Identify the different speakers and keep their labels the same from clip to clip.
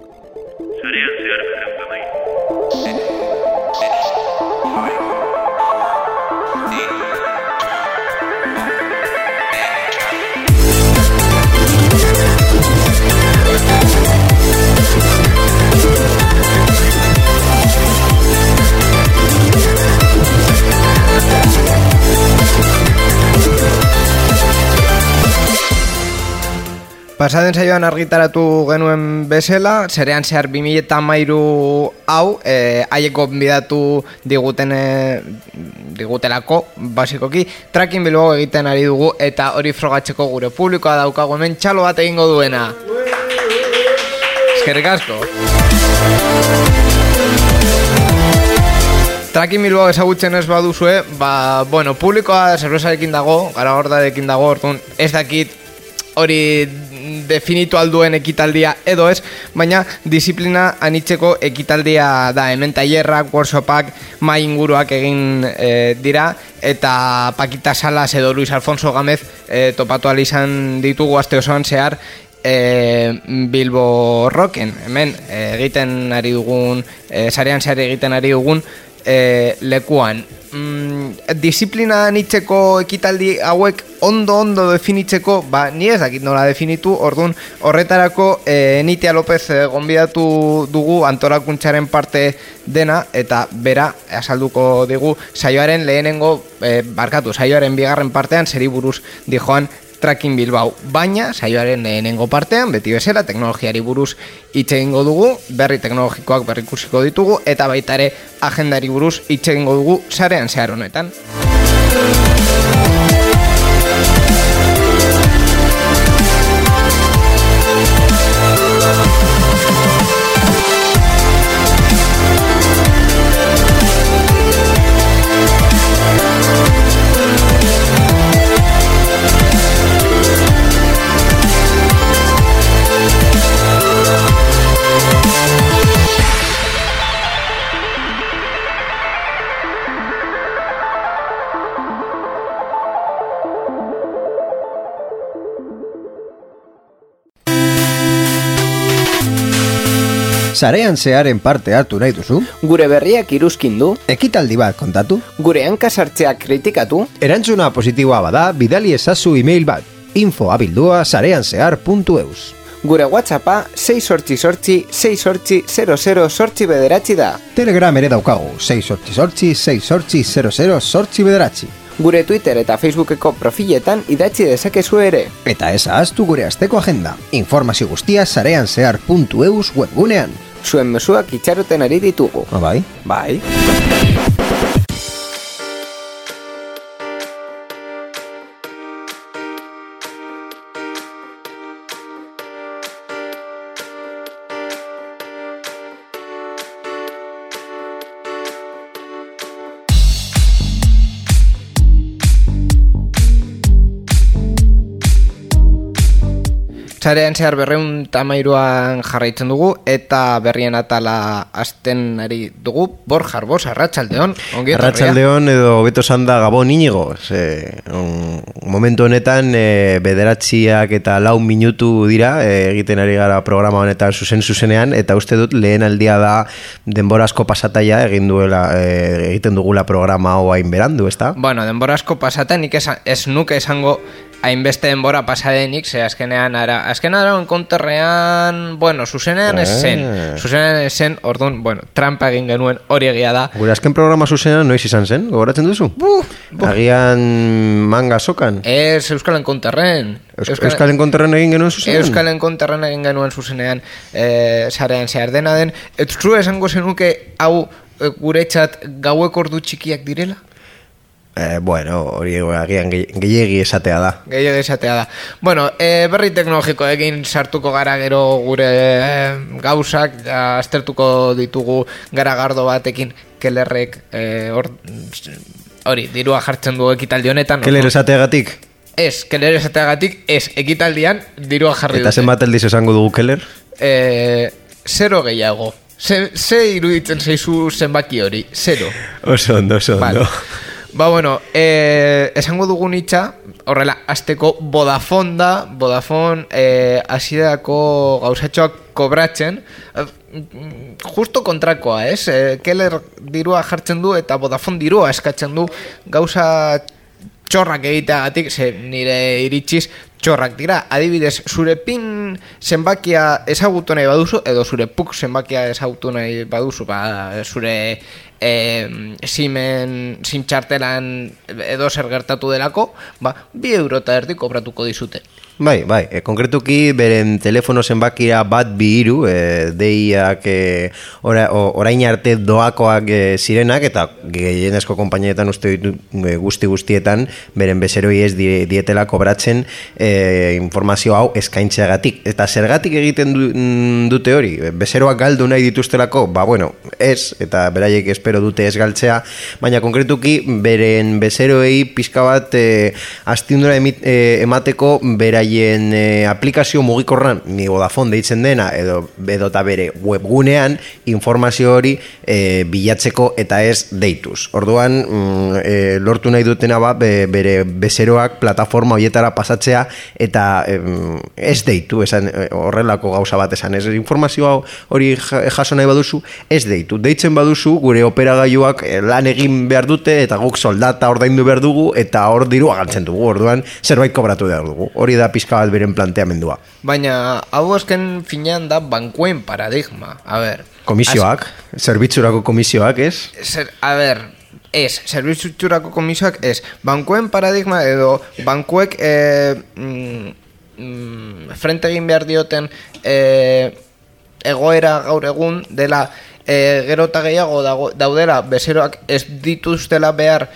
Speaker 1: Sarean zehar
Speaker 2: Pasaden saioan argitaratu genuen bezala, Sarean zehar 2013 hau, haiek gonbidatu digutelako, basikoki, Tracking Bilbao egiten ari dugu, eta hori frogatzeko gure publikoa daukagu hemen txalo bat egingo duena. Eskerrik asko. Tracking Bilbao ezagutzen ez baduzue, publikoa zerbezarekin dago, gara gordarekin dago, orduan ez dakit hori definitu alduen ekitaldia edo ez, baina disiplina anitzeko ekitaldia da. Hemen tailerrak, workshopak, mai inguruak egin dira, eta Paquita Salas edo Luis Alfonso Gámez topatu ahal izan ditugu aste osoan zehar Bilbo Rocken. Hemen egiten ari dugun, Sarean zehar egiten ari dugun lekuan. Disiplina anitzeko ekitaldi hauek ondo definitzeko, ni ez dakit nola definitu, orduan horretarako Nitia López gonbidatu dugu antolakuntzaren parte dena, eta bera azalduko digu saioaren saioaren bigarren partean zeri buruz dijoan Tracking Bilbao, baina saioaren lehenengo partean, beti bezala, teknologiari buruz hitz egingo dugu, berri teknologikoak berrikusiko ditugu, eta baita ere agendari buruz hitz egingo dugu Sarean zehar honetan.
Speaker 3: Sarean zearen parte hartu nahi duzu?
Speaker 2: Gure berriak iruzkindu?
Speaker 3: Ekitaldi bat kontatu?
Speaker 2: Gure hankasartzeak kritikatu?
Speaker 3: Erantzuna positiboa bada, bidali ezazu email bat, info@sareanzehar.eus.
Speaker 2: Gure WhatsAppa 688-688-00 da.
Speaker 3: Telegram ere daukagu, 688-688-00
Speaker 2: Gure Twitter eta Facebookeko profiletan idatzi dezakezu ere.
Speaker 3: Eta ez ahaztu gure asteko agenda. Informazio guztia sareanzehar.eus webgunean.
Speaker 2: Zuen mezuak itxaroten ari ditugu.
Speaker 3: Bai?
Speaker 2: Bai. Sarean zehar 213an jarraitzen dugu, eta berrien atala hasten ari dugu. Borja Arbós, arratsaldeon.
Speaker 4: Arratsaldeon edo beto sanda Gabon Inigo. Momentu honetan 9 eta 4 minutu dira egiten ari gara programa honetan zuzenean, eta uste dut lehen aldia da denbora asko pasataia egiten dugula programa hau hain berandu, ezta?
Speaker 2: Bueno, denbora asko pasata nik ez nuke esango hainbeste denbora pasadenik, ze azkenean enkonterrean, zuzenean ez zen, orduan, trampa egin genuen, hori egia da.
Speaker 4: Gure azken programa zuzenean noiz izan zen, gogoratzen duzu? Agian manga sokan?
Speaker 2: Ez, Euskal Enkonterren.
Speaker 4: Euskal Enkonterren egin genuen zuzenean?
Speaker 2: Euskal Enkonterren egin genuen zuzenean, Sarean zehar dena den. Zu esango zenuke hau guretzat gaueko ordu txikiak direla?
Speaker 4: Hori agian gehiegi esatea da.
Speaker 2: Berri teknologikoekin sartuko gara gero gure gauzak, aztertuko ditugu garagardo batekin, Kellerrek hori, dirua jartzen du ekitaldi honetan.
Speaker 4: Keller esateagatik?
Speaker 2: Ez, Keller esateagatik, ez, ekitaldian dirua jarri dute.
Speaker 4: Eta zenbat aldiz esango dugu Keller?
Speaker 2: 0 gehiago. Ze iruditzen zaizu zenbaki hori? 0.
Speaker 4: Oso ondo.
Speaker 2: Vale. Ba, bueno, esango dugun hitza, horrela, azteko Vodafone da, Vodafone hasiderako gauzatxoak kobratzen, justo kontrakoa, ez? Keller dirua jartzen du eta Vodafone dirua eskatzen du gauza txorrak egiteagatik, nire iritsiz txorrak dira. Adibidez, zure PIN zenbakia ezagutu nahi baduzu, edo zure PUK zenbakia ezagutu nahi baduzu, zure SIM txartelan edo zer gertatu delako, 2,50 € kobratuko dizute.
Speaker 4: Bai, konkretuki beren telefono zenbakira 123, deiak orain arte doakoak zirenak, eta gehienezko konpainietan uste guztietan beren bezeroi ez dietela kobratzen informazio hau eskaintzeagatik. Eta zergatik egiten dute hori? Bezeroak galdu nahi dituztelako? Bueno, ez, eta beraiek espero dute ez galtzea, baina konkretuki beren bezeroei pixka bat astindura emateko beraien aplikazio mugikorran, ni Vodafone deitzen dena, edo eta bere webgunean informazio hori bilatzeko eta ez deituz. Orduan, lortu nahi dutena bere bezeroak plataforma horietara pasatzea eta ez deitu, esan horrelako gauza bat esan, ez informazio hori jaso nahi baduzu, ez deitu. Deitzen baduzu, gure operagailuak lan egin behar dute eta guk soldata ordaindu behar dugu eta hor dirua galtzen dugu. Orduan, zerbait kobratu behar dugu. Hori da pizka bat beren planteamendua.
Speaker 2: Baina, hau azken finean da bankuen paradigma. A ber,
Speaker 4: komisioak, zerbitzurako komisioak, ez?
Speaker 2: Zerbitzurako komisioak ez. Bankuen paradigma edo bankuek frente egin behar dioten egoera gaur egun dela gero eta gehiago daudela bezeroak ez dituztela behar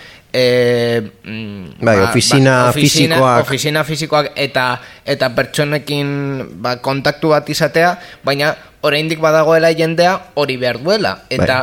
Speaker 4: ofizina
Speaker 2: fisikoak eta pertsonekin kontaktu bat izatea, baina oraindik badagoela jendea hori behar duela eta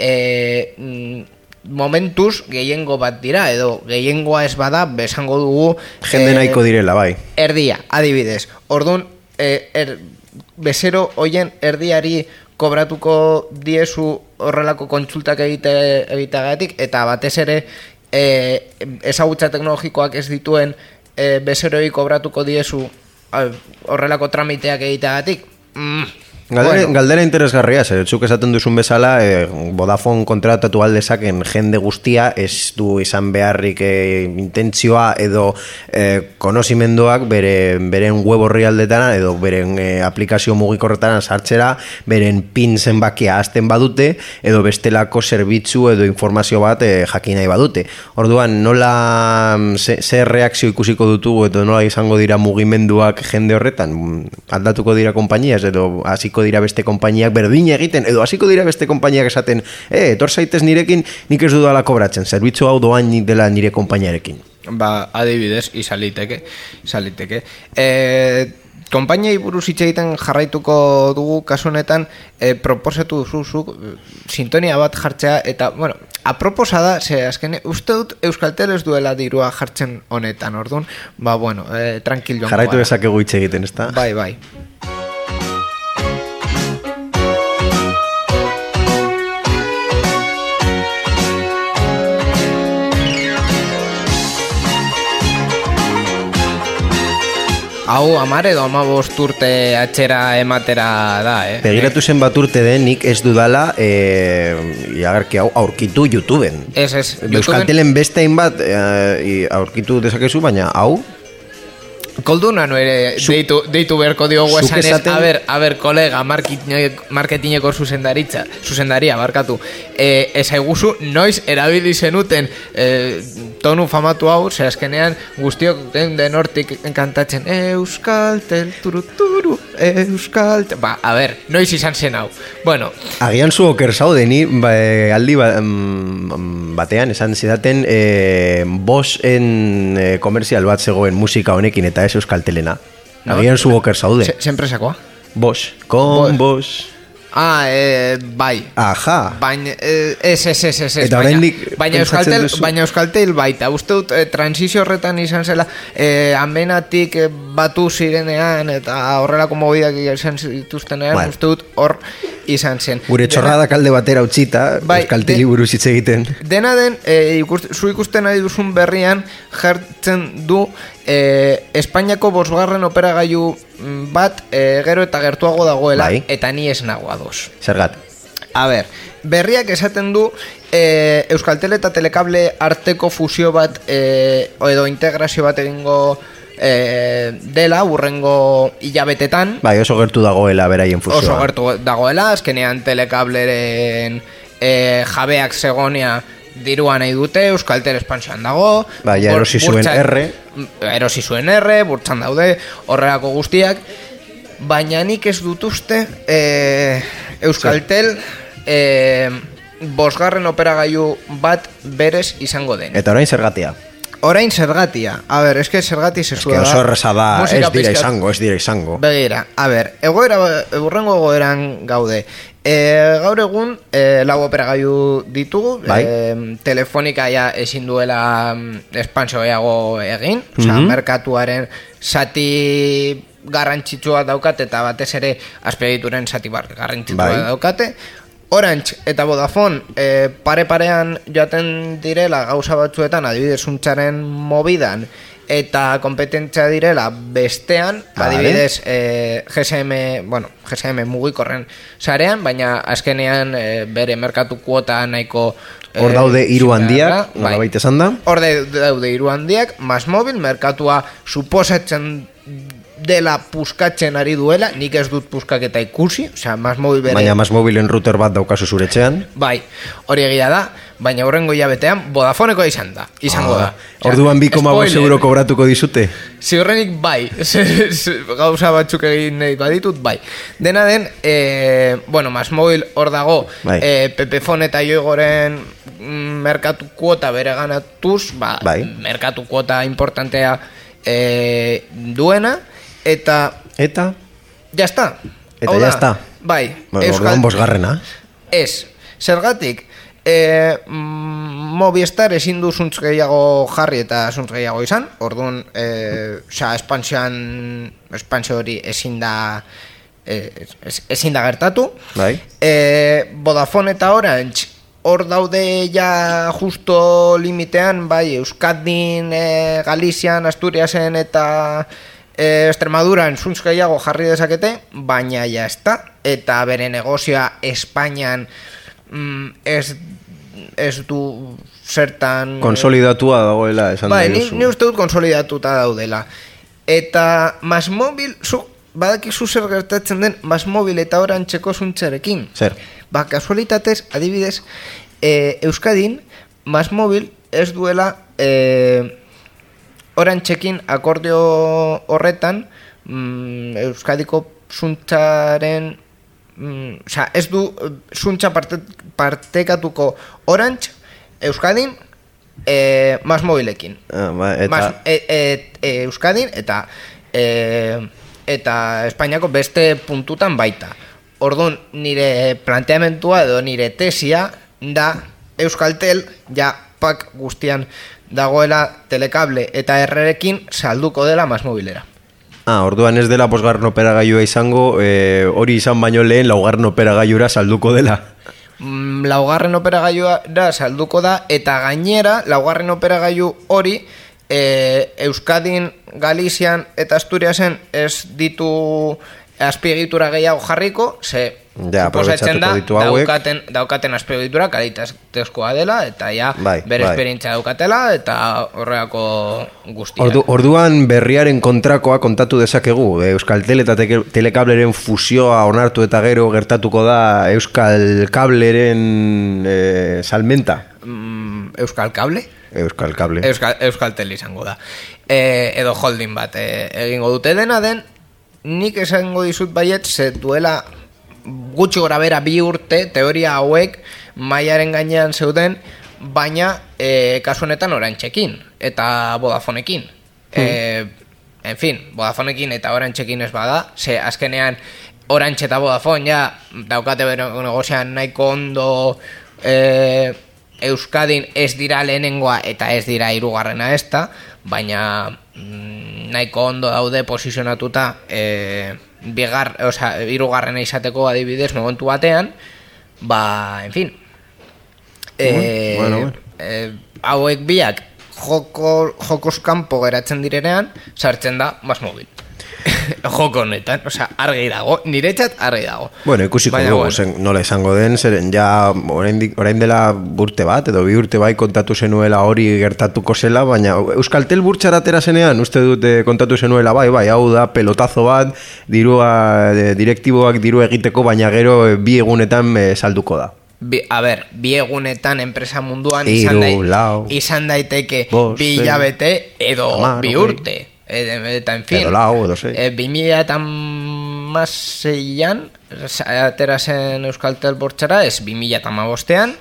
Speaker 2: momentuz gehiengo bat dira edo gehiengoa ez bada besango dugu
Speaker 4: jende nahiko direla, bai,
Speaker 2: erdia, adibidez. Orduan bezero hoien erdiari kobratuko diezu horrelako kontsultak egiteagatik eta batez ere ezagutza teknologikoak ez dituen bezeroi kobratuko diezu horrelako tramiteak egiteagatik.
Speaker 4: Galdera interesgarria, zuk esaten duzun bezala, Vodafone kontratatu aldezaken jende guztia, ez du izan beharrik intentzioa edo konozimenduak beren web horri aldetana edo beren aplikazio mugikorretana sartzera, beren PIN zenbakia azten badute edo bestelako zerbitzu edo informazio bat jakin nahi badute. Orduan, nola zer reakzio ikusiko dutugu edo nola izango dira mugimenduak jende horretan? Aldatuko dira konpainiaz edo hasiko dira beste konpainiak berdin egiten, edo hasiko dira beste konpainiak esaten, etor zaitez nirekin, nik ez dudala kobratzen, zerbitzu hau doan dela nire konpainiarekin.
Speaker 2: Adibidez, izaliteke. Konpainiai buruz hitz egiten jarraituko dugu kasu honetan, proposatu duzuzuk sintonia bat jartzea eta, bueno, aproposa da, azken, uste dut Euskaltel ez duela dirua jartzen honetan, orduan, tranquil joan.
Speaker 4: Jarraitu dezakegu hitz egiten, ez da?
Speaker 2: Bai. Hau 10 edo 15 urte atxera ematera da,
Speaker 4: Begiratu zen bat urte den nik ez dudala agerki hau aurkitu YouTubeen.
Speaker 2: Ez,
Speaker 4: Euskaltelen beste hainbat aurkitu dezakezu, baina hau
Speaker 2: Kolduna no ere deitu beharko diogu esanez, a ber, kolega, marketingeko zuzendaria, barkatu. Ezaiguzu, noiz erabili zenuten tonu famatu hau, azkenean guztiok den hortik kantatzen Euskaltel, turuturu, Euskaltel. A ber, noiz izan zen hau. Bueno.
Speaker 4: Agian zu oker zaude, ni aldi batean esan zidaten Boschen komerzial bat zegoen musika honekin eta ez Euskaltelena. Agian zu oker zaude.
Speaker 2: Zenpresakoa?
Speaker 4: Bosch, con Bosch.
Speaker 2: Bai.
Speaker 4: Aja.
Speaker 2: Baina, ez.
Speaker 4: Eta oraindik
Speaker 2: Baina Euskaltel baita. Uste dut, transizio horretan izan zela, amenatik batu zirenean, eta horrelako mobidak izan zituztenean, uste dut hor izan zen.
Speaker 4: Gure txorrada kalde batera utzita, Euskalteli buruz hitz egiten.
Speaker 2: Dena den, zu ikusten ari duzun berrian, jartzen du, Espainiako 5. operagailu bat gero eta gertuago dagoela, eta ni ez nago ados.
Speaker 4: Zergat?
Speaker 2: A ber, berriak esaten du Euskaltel eta Telekable arteko fusio bat edo integrazio bat egingo dela urrengo hilabetetan.
Speaker 4: Bai, oso gertu dagoela beraien fusioa.
Speaker 2: Oso gertu dagoela, azkenean Telekableren jabeak zegonea dirua nahi dute, Euskaltel espansioan dago.
Speaker 4: Bai, erosi zuen
Speaker 2: burtsan daude, horrelako guztiak. Baina nik ez dut uste Euskaltel 5. operagailu bat berez izango den.
Speaker 4: Eta orain zergatia?
Speaker 2: Orain zergatia. A ber, eske zergati zezua da.
Speaker 4: Eske oso erreza da, ez dira izango.
Speaker 2: Begira, a ber, urrengo egoeran gaude. Gaur egun 4 operagailu ditugu, Telefonika ja ezin duela espansio gehiago egin, merkatuaren zati garrantzitsua daukat, eta batez ere azpiegituren zati garrantzitsua daukate. Orange eta Vodafone pare-parean joaten direla gauza batzuetan, adibidez untzaren mobidan, eta kompetentzia direla bestean, adibidez GSM mugikorren sarean, baina azkenean bere merkatu kuota nahiko
Speaker 4: hor daude 3 handiak, nolabait esan da?
Speaker 2: Hor daude 3 handiak, MásMóvil merkatua suposatzen dela puskatzen ari duela, nik ez dut puskaketa ikusi, osea, MásMóvil bere...
Speaker 4: Baina MásMóvilen router bat daukazu zure etxean.
Speaker 2: Bai, hori egia da, baina horrengo hilabetean Vodafoneko izango da.
Speaker 4: Orduan 2,5 euro kobratuko dizute?
Speaker 2: Ziurrenik bai, gauza batzuk egin nahi baditut, bai. Dena den, MásMóvil hor dago, Pepefon eta Yoigoren merkatu kuota bere ganatuz, merkatu kuota importantea duena, eta ya está.
Speaker 4: Eta ya está.
Speaker 2: Bai,
Speaker 4: orduan 5.
Speaker 2: Ez, zergatik Movistar ezin du zuntz gehiago jarri eta zuntz gehiago izan, orduan espansio hori ezin da gertatu.
Speaker 4: Bai.
Speaker 2: Vodafone eta Orange hor daude ja justo limitean, bai, Euskadin, Galizian, Asturiasen eta Extremaduran zuntz gehiago jarri dezakete, baina ja ez da, eta bere negozioa Espainian ez du zertan...
Speaker 4: Konsolidatua dagoela, esan da duzu.
Speaker 2: Ni uste dut konsolidatuta daudela. Eta MásMóvil, badakizu zer gertatzen den MásMóvil eta Orantxeko zuntzarekin.
Speaker 4: Zer?
Speaker 2: Kasualitatez, adibidez, Euskadin, MásMóvil ez duela Orantxekin akordio horretan Euskadiko zuntzaren... ez du zuntza partekatuko Orange Euskadin MásMóvilekin. Euskadin eta Espainiako beste puntutan baita. Orduan, nire planteamentua edo nire tesia da Euskaltel ja pak guztian dagoela Telekable eta Errerekin salduko dela MásMóvilera.
Speaker 4: Orduan ez dela 5. operagailua izango, hori izan baino lehen 4. operagailura salduko dela.
Speaker 2: 4. operagailura salduko da, eta gainera 4. operagailu hori Euskadin, Galizian eta Asturiasen ez ditu azpiegitura gehiago jarriko, suposatzen da daukaten azpiegitura kalitatezkoa dela, eta ja bere esperientzia daukatela, eta horreako guztia.
Speaker 4: Orduan berriaren kontrakoa kontatu dezakegu, Euskaltel eta Telekableren fusioa onartu eta gero gertatuko da Euskal Kableren salmenta.
Speaker 2: Euskal Kable? Euskaltel izango da. Edo holding bat egingo dute, dena den, nik esango dizut baiet, ze duela gutxi gora bera 2 urte teoria hauek mailaren gainean zeuden, baina kasu honetan Orantxekin eta Vodafonekin. en fin, Vodafonekin eta Orangeekin ez bada, ze azkenean Orange eta Vodafone ja daukate bero negozioan nahiko ondo Euskadin ez dira lehenengoa eta ez dira hirugarrena ezta, baina nahiko ondo daude posizionatuta hirugarrena izateko adibidez momentu batean, en fin.
Speaker 4: Bueno.
Speaker 2: Hauek biak jokoz kanpo geratzen direnean, sartzen da MásMóvil. Joko honetan, argi dago, niretzat argi dago.
Speaker 4: Bueno, ikusiko dugu, nola izango den, zeren ja orain dela urte bat, edo 2 urte bai kontatu zenuela hori gertatuko zela, baina Euskaltel burtsara atera zenean, uste dut kontatu zenuela bai, hau da pelotazo bat, direktiboak diru egiteko, baina gero 2 egunetan salduko da.
Speaker 2: Bi egunetan enpresa munduan izan daiteke 2 hilabete edo 2 urte. Eta, en fin, 2016an atera zen Euskaltel bortxara, ez 2015an,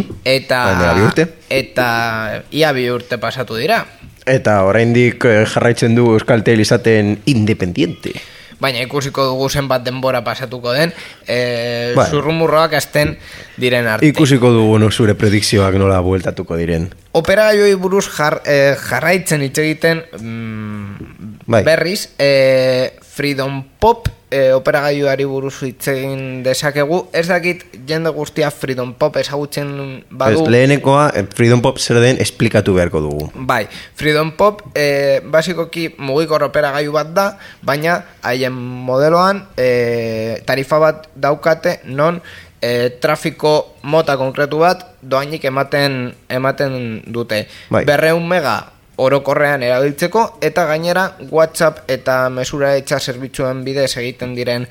Speaker 2: eta ia 2 urte pasatu dira.
Speaker 4: Eta oraindik jarraitzen du Euskaltel izaten independiente.
Speaker 2: Baina ikusiko dugu zenbat denbora pasatuko den, zurrumurroak azten diren arte.
Speaker 4: Ikusiko dugu zure predikzioak nola bueltatuko diren.
Speaker 2: Operagailuei buruz jarraitzen hitz egiten berriz, Freedom Pop operagailuari buruz hitz egin dezakegu. Ez dakit jende guztia Freedom Pop ezagutzen badu.
Speaker 4: Lehenekoa Freedom Pop zer den esplikatu beharko dugu.
Speaker 2: Bai, Freedom Pop basikoki mugikor operagailu bat da, baina haien modeloan tarifa bat daukate non trafiko mota konkretu bat doainik ematen dute. 200 mega orokorrean erabiltzeko eta gainera WhatsApp eta mesura etxa zerbitzuen bidez egiten diren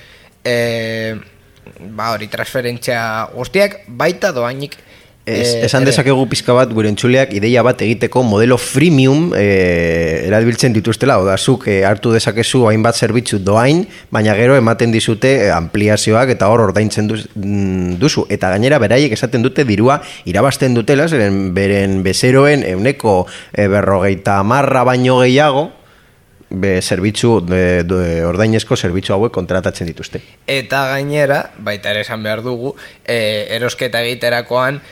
Speaker 2: transferentzia guztiak baita doainik
Speaker 4: esan dezakegu pizka bat gure entzuleak ideia bat egiteko modelo freemium erabiltzen dituztela, oda zuk hartu dezakezu hainbat zerbitzu doain, baina gero ematen dizute ampliazioak eta hor ordaintzen duzu, eta gainera beraiek esaten dute dirua irabazten dutela, zeren beren bezeroen 50% baino gehiago zerbitzu ordainezko zerbitzu hauek kontratatzen dituzte.
Speaker 2: Eta gainera, baita ere esan behar dugu, erosketa egiterakoan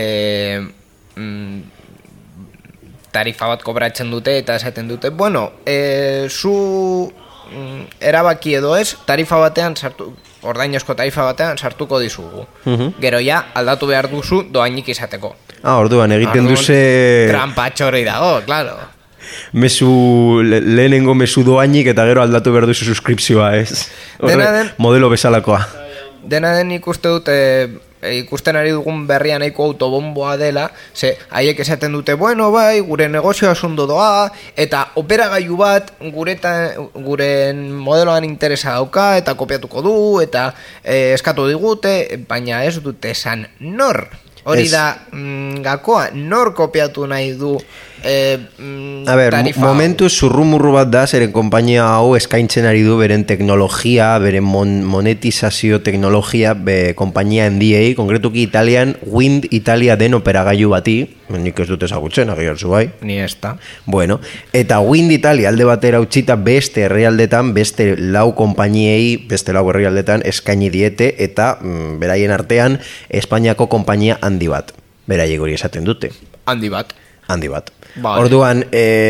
Speaker 2: tarifa bat kobratzen dute eta esaten dute, zu erabaki edo ez, tarifa batean sartu, ordainezko tarifa batean sartuko dizugu. Gero ja, aldatu behar duzu doainik izateko.
Speaker 4: Orduan, egiten duze...
Speaker 2: Trampatxorri dago, claro.
Speaker 4: Lehenengo mezu doainik eta gero aldatu behar duzu suskripzioa, ez? Modelo bezalakoa.
Speaker 2: Dena den ikusten ari dugun berria nahiko autobomboa dela, ze haiek esaten dute, gure negozioa ondo doa, eta operagailu bat gure modeloan interesa dauka, eta kopiatuko du, eta eskatu digute, baina ez dute esan nor. Hori da gakoa, nor kopiatu nahi du tarifa.
Speaker 4: Momentu zurrumurru bat da, zeren konpainia hau eskaintzen ari du beren teknologia, beren monetizazio teknologia, konpainia NDA, konkretuki Italian, Wind Italia den operagailu bati, nik ez dut ezagutzen, agian zu bai.
Speaker 2: Ni ez da.
Speaker 4: Bueno, eta Wind Italia alde batera utzita beste herrialdetan, beste 4 konpainiei, beste 4 herrialdetan eskaini diete, eta beraien artean Espainiako konpainia handi bat. Beraiek hori esaten dute.
Speaker 2: Handi bat. Vale.
Speaker 4: Orduan,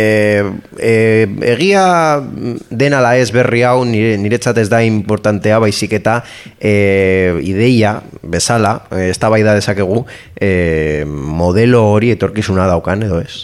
Speaker 4: egia den ala ez berri hau niretzat ez da importantea, baizik eta ideia bezala, eztabaida dezakegu, modelo hori etorkizuna daukan edo ez?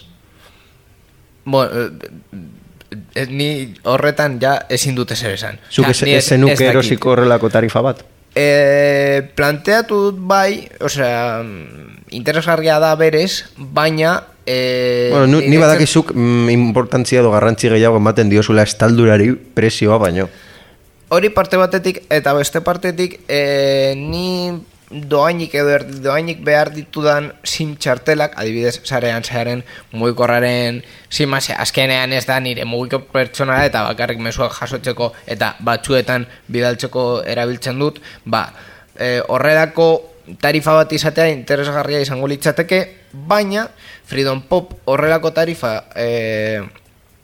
Speaker 2: Ni horretan ja ezin dute zer esan.
Speaker 4: Zuk ezenuke erosiko horrelako tarifa bat?
Speaker 2: Planteatu dut bai, interesgarria da berez, baina
Speaker 4: ni badakizuk importantzia edo garrantzi gehiago ematen diozula estaldurari prezioa baino.
Speaker 2: Hori parte batetik eta beste partetik ni doainik edo doainik behar ditudan SIM txartelak, adibidez sarean mugikorraren SIMa, azkenean ez da nire mugiko pertsonala eta bakarrik mezuak jasotzeko eta batzuetan bidaltzeko erabiltzen dut, horrelako tarifa bat izatea interesgarria izango litzateke, baina Freedom Pop horrelako tarifa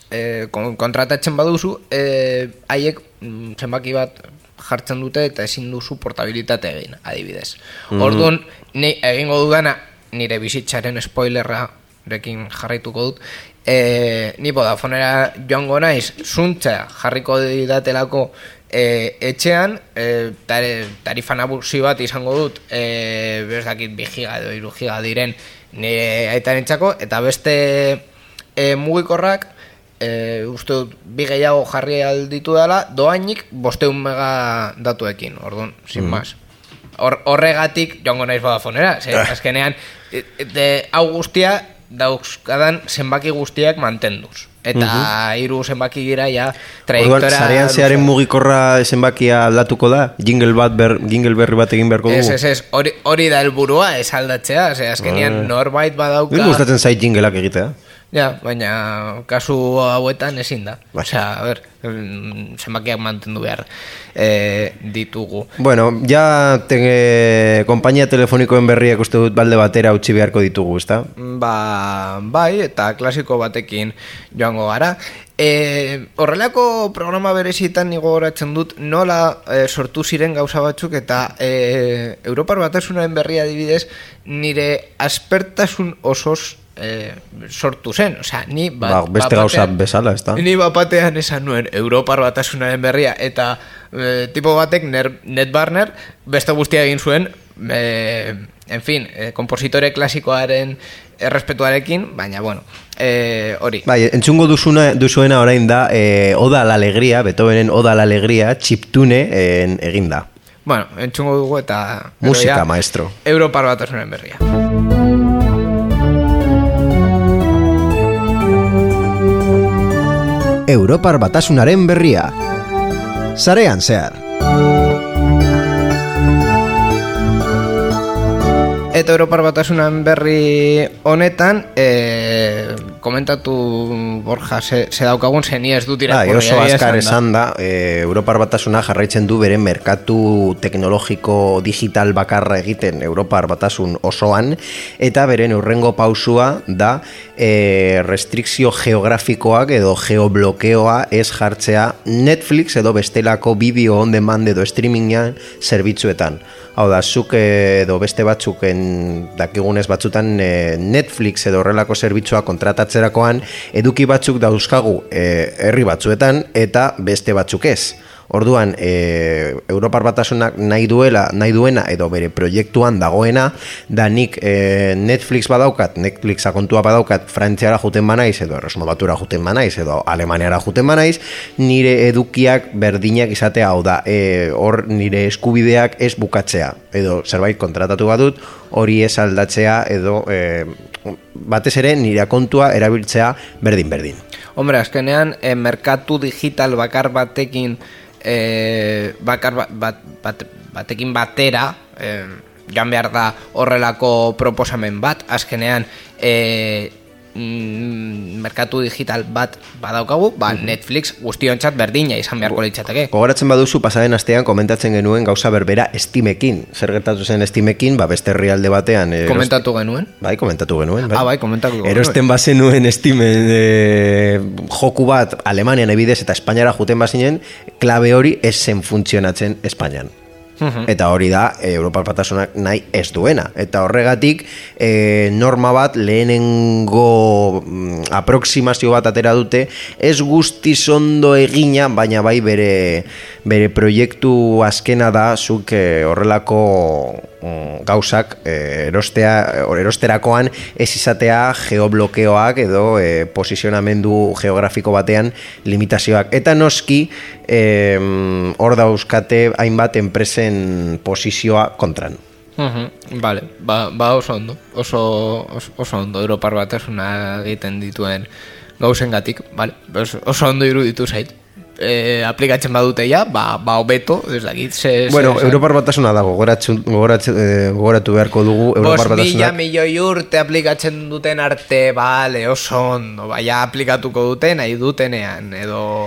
Speaker 2: kontratatzen baduzu, haiek zenbaki bat jartzen dute eta ezin duzu portabilitate egin, adibidez. Orduan, ni egingo dudana, nire bizitzaren spoilerrarekin jarraituko dut, ni Vodafonera joango naiz, zuntza jarriko didatelako etxean, tarifa nagusi bat izango dut, bezdakit 2 giga edo 3 giga diren nire aitarentzako, eta beste mugikorrak, uste dut 2 gehiago jarri alditu dela, doainik 500 mega datuekin, orduan, sin más. Horregatik joango naiz Vodafonera, azkenean, hau guztia dauzkadan zenbaki guztiak mantenduz. Eta 3 zenbaki gira ja trajektora...
Speaker 4: Orduan, zarean zearen mugikorra zenbakia aldatuko da? Jingle berri bat egin beharko dugu?
Speaker 2: Ez, hori da helburua, ez aldatzea, azkenean norbait badauka...
Speaker 4: Gure gustatzen zait jingleak egitea?
Speaker 2: Ja, baina kasu hauetan ezin da. Osea, a ber, zenbakiak mantendu behar ditugu.
Speaker 4: Bueno, ja kompainia telefonikoen berriak uste dut balde batera utzi beharko ditugu, ezta?
Speaker 2: Bai, eta klasiko batekin joango gara. Horrelako programa berezitan nigo goratzen dut nola sortu ziren gauza batzuk eta Europar Batasunaren berria adibidez nire aspertasun osoz sortu zen, osea, ni
Speaker 4: beste gauza bezala, ez da?
Speaker 2: Ni bapatean esan nuen Europar Batasunaren berria eta tipo batek Netbarner beste guztia egin zuen en fin, kompositore klasikoaren errespetuarekin, baina bueno, hori.
Speaker 4: Bai, entzungo duzuena orain da Oda a la Alegría, Beethovenen Oda a la Alegría, chiptune egin da.
Speaker 2: Bueno, entzungo dugu eta...
Speaker 4: Musika, maestro.
Speaker 2: Europar Batasunaren berria.
Speaker 3: Europar Batasunaren berria. Sarean zehar.
Speaker 2: Eta Europar Batasunan berri honetan, komentatu Borja, ze daukagun zeni ez dut irakurri.
Speaker 4: Oso azkar esan da, Europar Batasuna jarraitzen du bere merkatu teknologiko digital bakarra egiten Europar Batasun osoan, eta beren hurrengo pausua da restrikzio geografikoak edo geoblokeoa ez jartzea Netflix edo bestelako bideo on demand edo streamingan zerbitzuetan. Hau da, zuk edo beste batzuken dakigunez batzutan Netflix edo horrelako zerbitzua kontratatzerakoan eduki batzuk dauzkagu herri batzuetan eta beste batzuk ez. Orduan, Europar Batasunak nahi duena edo bere proiektuan dagoena, da nik Netflix badaukat, Netflixa kontua badaukat, Frantziara juten banaiz, edo Erresuma Batura juten banaiz, edo Alemaniara juten banaiz, nire edukiak berdinak izatea, hau da, hor nire eskubideak ez bukatzea, edo zerbait kontratatu badut, hori ez aldatzea, edo batez ere nire kontua erabiltzea berdin-berdin.
Speaker 2: Hombre, azkenean, merkatu digital bakar batekin batekin batera joan behar da horrelako proposamen bat, azkenean merkatu digital bat badaukagu, Netflix guztiontzat berdina izan beharko litzateke.
Speaker 4: Gogoratzen baduzu, pasaren astean komentatzen genuen gauza berbera Steamekin. Zer gertatu zen Steamekin, beste herrialde batean...
Speaker 2: Komentatu genuen?
Speaker 4: Bai, komentatu genuen.
Speaker 2: Bai, komentatu genuen.
Speaker 4: Erosten bazenuen Steamen joku bat Alemanian ebidez eta Espainiara juten bazinen, klabe hori ez zen funtzionatzen Espainian. Eta hori da Europar Batasunak nahi ez duena. Eta horregatik norma bat lehenengo aproksimazio bat atera dute, ez guztiz ondo egina, baina bai bere proiektu azkena da zuk horrelako gauzak erosterakoan ez izatea geoblokeoak edo posizionamendu geografiko batean limitazioak. Eta noski hor dauzkate hainbat enpresen posizioa kontran.
Speaker 2: Vale, oso ondo. Oso ondo Europar Batasuna egiten dituen gauzengatik, vale. Oso ondo iruditu zait. Aplikatzen badute ja, hobeto, ez dakit.
Speaker 4: Bueno, Europar Batasuna dago, gogoratu beharko dugu Europar Batasunak.
Speaker 2: 5.000 milioi urte aplikatzen duten arte, bale, oso ondo, baina aplikatuko duten, nahi dutenean, edo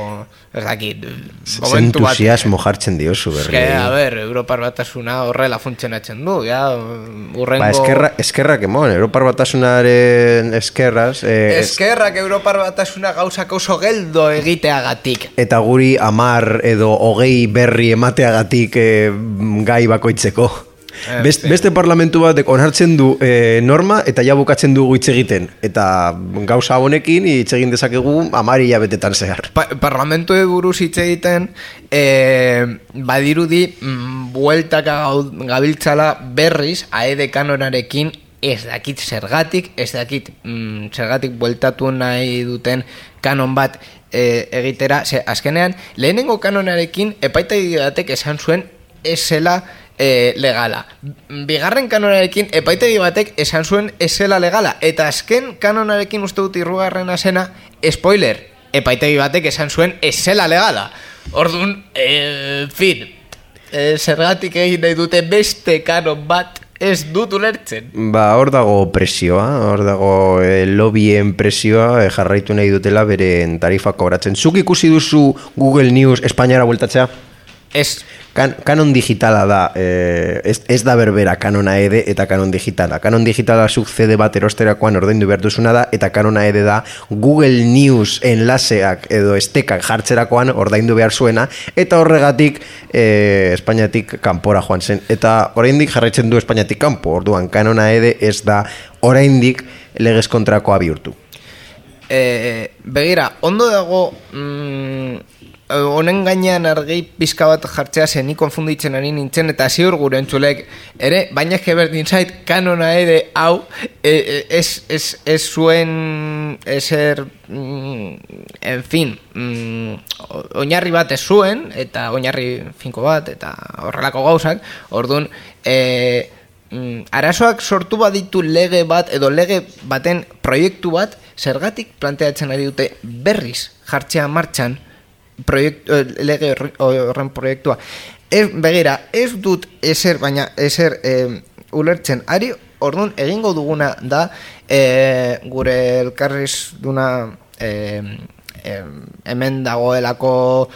Speaker 2: ez dakit,
Speaker 4: entusiasmo jartzen diozu berri.
Speaker 2: A ber, Europar Batasuna horrela funtzionatzen du, ja, urrengo...
Speaker 4: Eskerrak emon, Europar Batasunaren eskerraz...
Speaker 2: Eskerrak Europar Batasuna gauzak oso geldo egiteagatik.
Speaker 4: Eta guri 10 edo 20 berri emateagatik gai bakoitzeko. Beste parlamentu batek onartzen du norma eta ja bukatzen dugu hitz egiten. Eta gauza honekin hitz egin dezakegu 10 hilabetetan zehar.
Speaker 2: Parlamentu buruz hitz egiten badirudi bueltaka gabiltzala berriz AED kanonarekin ez dakit zergatik, zergatik bueltatu nahi duten kanon bat egitera. Azkenean, lehenengo kanonarekin epaitegi batek esan zuen ez zela legala. Bigarren kanonarekin epaitegi batek esan zuen ez zela legala. Eta azken kanonarekin uste dut hirugarrena zena, spoiler, epaitegi batek esan zuen ez zela legala. Orduan, zergatik egin nahi dute beste kanon bat ez dut ulertzen.
Speaker 4: Hor dago presioa, hor dago lobbyen presioa jarraitu nahi dutela beren tarifa kobratzen. Zuk ikusi duzu Google News Espainiara bueltatzea?
Speaker 2: Ez.
Speaker 4: Kanon digitala da, ez da berbera kanon AED eta kanon digitala. Kanon digitala zuk CD bat erosterakoan ordaindu behar duzuna da, eta kanon AED da Google News enlaseak edo estekak jartzerakoan ordaindu behar zuena, eta horregatik Espainiatik kanpora joan zen. Eta oraindik jarraitzen du Espainiatik kanpo, orduan kanon AED ez da oraindik legez kontrakoa bihurtu.
Speaker 2: Begira, ondo dago... honen gainean argi pizka bat jartzea zen ni konfunditzen ari nintzen eta ziur gure entzulek ere, baina eske berdin zait kanona ere hau ez zuen eser en fin oinarri bat ez zuen eta oinarri finko bat eta horrelako gauzak, orduan arazoak sortu baditu lege bat edo lege baten proiektu bat zergatik planteatzen ari dute berriz jartzea martxan lege horren proiektua. Begira, ez dut ezer, baina ezer ulertzen. Ari, orduan, egingo duguna da gure elkarriz duna hemen dagoelako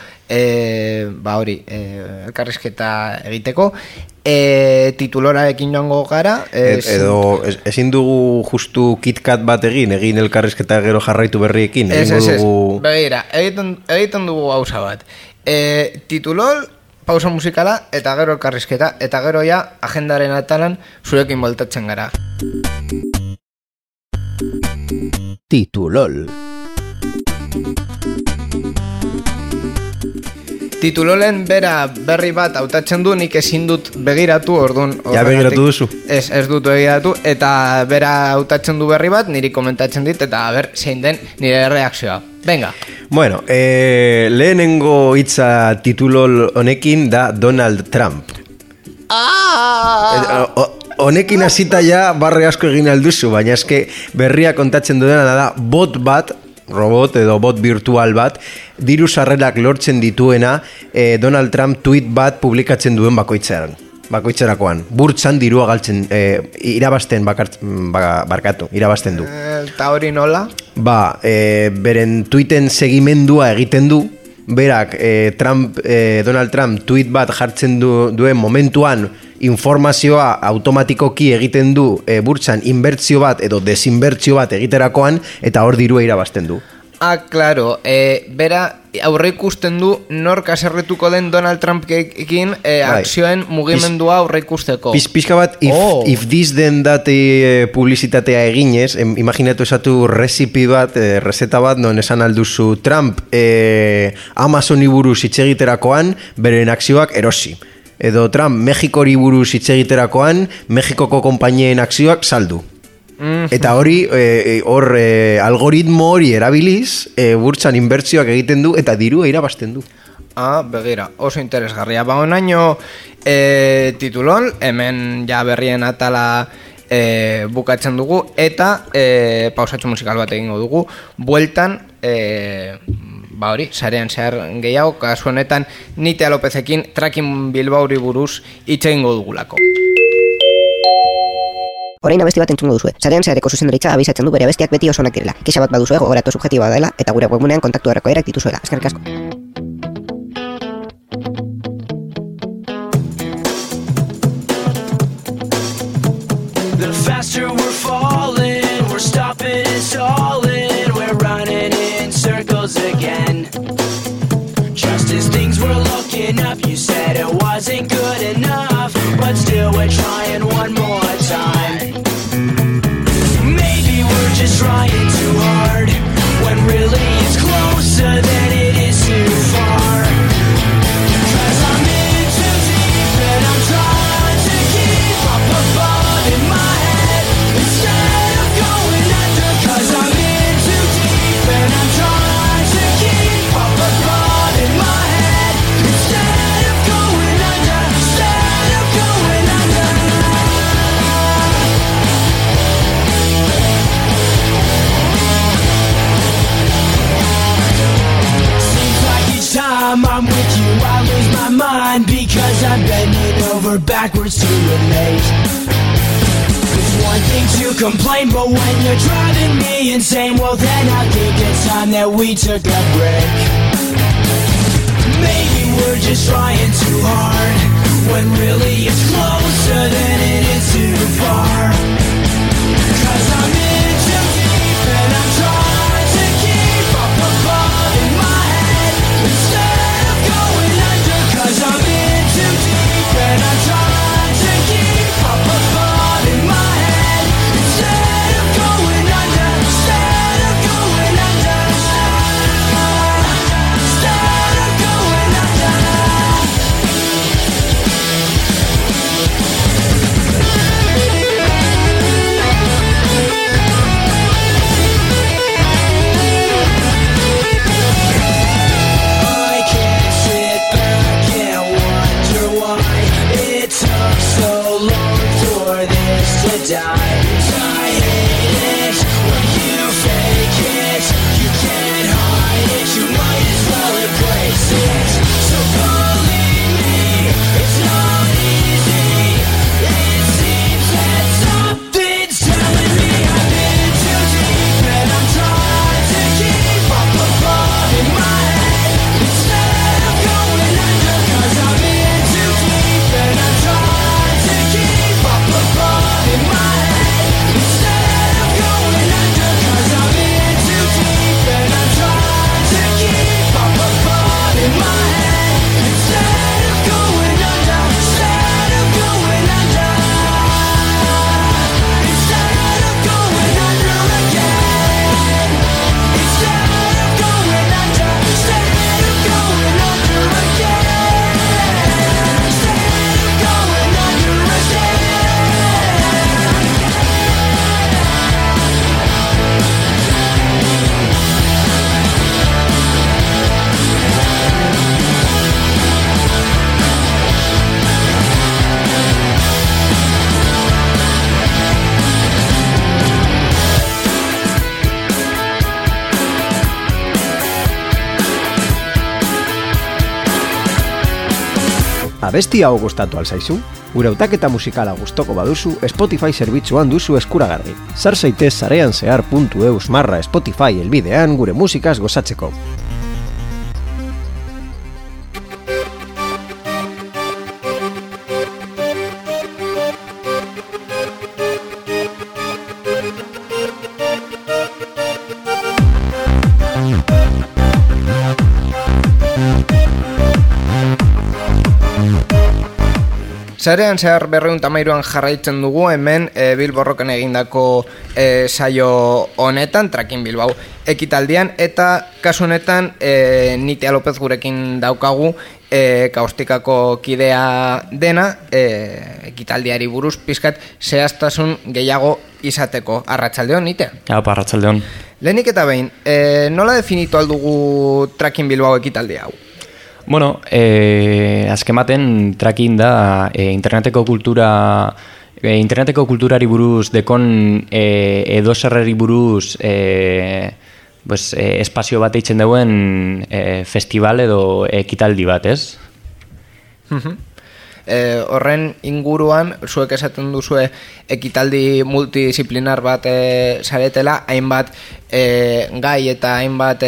Speaker 2: elkarrizketa egiteko titulorarekin joango gara
Speaker 4: edo ezin dugu justu KitKat bat egin elkarrizketa gero jarraitu berriekin
Speaker 2: begira, egiten dugu gauza bat titulol, pausa musikala eta gero elkarrizketa eta gero ja agendaren atalan zurekin voltatzen gara.
Speaker 3: Titulol.
Speaker 2: Titulolen bera berri bat hautatzen du, nik ezin dut begiratu, orduan...
Speaker 4: Ja begiratu duzu?
Speaker 2: Ez dut begiratu, eta bera hautatzen du berri bat, niri komentatzen dit, eta zein den nire reakzioa. Venga.
Speaker 4: Bueno, lehenengo hitza titulol honekin da Donald Trump. Honekin hasita ja barre asko egin alduzu, baina eske berria kontatzen dudana da bot bat, robot edo bot virtual bat, diru sarrerak lortzen dituena Donald Trump tweet bat publikatzen duen bakoitzerakoan. Burtsan dirua galtzen, irabazten irabazten du.
Speaker 2: Eta hori nola?
Speaker 4: Beren tweeten segimendua egiten du, berak Donald Trump tweet bat jartzen duen momentuan informazioa automatikoki egiten du burtsan inbertsio bat edo desinbertsio bat egiterakoan eta hor dirua irabazten du.
Speaker 2: Claro, bera aurreikusten du nork haserretuko den Donald Trumpekin akzioen mugimendua aurreikusteko.
Speaker 4: Pizka bat, if this then that publizitatea eginez, imaginatu esatu recipe bat, reseta bat, non esan alduzu Trump Amazoni buruz hitz-egiterakoan beren akzioak erosi. Edo Trump Mexikori buruz hitz-egiterakoan Mexikoko konpainien akzioak saldu. Eta hori, algoritmo hori erabiliz, burtsan inbertsioak egiten du eta dirua irabazten du.
Speaker 2: Begira, oso interesgarria. Onaino titulon, hemen ja berrien atala bukatzen dugu, eta pausatxo musikal bat egingo dugu, bueltan, hori, sarean zehar gehiago, kasu honetan, Nitea Lopezekin Tracking Bilbaori buruz hitz egingo dugulako.
Speaker 1: Orain abesti bat entzungo duzue. Sarean zehareko zuzendaritza abisatzen du bere abestiak beti oso onak direla. Kexa bat baduzue gogoratu subjektiboa dela eta gure webgunean kontaktu erreko erak dituzuela. Eskerrik asko.
Speaker 5: faster we're falling. We're stopping and stalling. We're running in circles again. Just as things were looking up, you said it wasn't good enough, but still we're trying one more time. Maybe we're just trying too hard, when really it's closer than it is too far. 'Cause I'm in too deep and I'm trying to keep up above in my head instead of going under. 'Cause I'm in too deep and I'm trying to keep up above in my head instead of going under. Instead of going under. Seems like each time I'm with you I lose my mind, because I'm bending over backwards to relate. It's one thing to complain, but when you're driving me insane, well then I think it's time that we took a break. Maybe we're just trying too hard, when really it's closer than it is too far. 'Cause I'm in too deep and I'm trying to keep up above in my head instead of going under. 'Cause I'm in too deep and I'm trying to keep up above in my head instead of going under. Instead of going under. Instead of going under. I can't sit back and wonder why it took so long for this to die. I hate it when you fake it. You can't hide it, you might as well embrace it. So believe me, it's not easy. It seems that something's telling me I've been too deep and I'm trying to keep up above in my head instead of going under. 'Cause I'm in too deep and I'm trying to keep up above in my head instead of going under. 'Cause I'm in too deep and I'm trying to keep up above in my head instead of going under. Instead of going under. Instead of going under again. Instead of going under. Instead of going under again. Instead of going under again.
Speaker 3: Abesti hau gustatu alzaizu? Gure hautaketa musikala gustoko baduzu, Spotify zerbitzuan duzu eskuragarri. Sar zaitez sareanzehar.eus/Spotify helbidean gure musikaz gozatzeko.
Speaker 2: Sarean zehar 213an jarraitzen dugu hemen Bilborroken egindako saio honetan, Tracking Bilbao ekitaldian, eta kasu honetan Nitia Lopez gurekin daukagu, Kaustikako kidea dena, ekitaldiari buruz pizkat zehaztasun gehiago izateko. Arratsaldeon, Nitia?
Speaker 6: Arratsaldeon.
Speaker 2: Lehenik eta behin, nola definitu aldugu Tracking Bilbao ekitaldi hau?
Speaker 6: Bueno, azken baten tracking da interneteko kulturari buruz dekon edozerreri buruz espazio bat eitzen duen festival edo ekitaldi bat, ez?
Speaker 2: Horren inguruan, zuek esaten duzue ekitaldi multidisciplinar bat zaretela, hainbat gai eta hainbat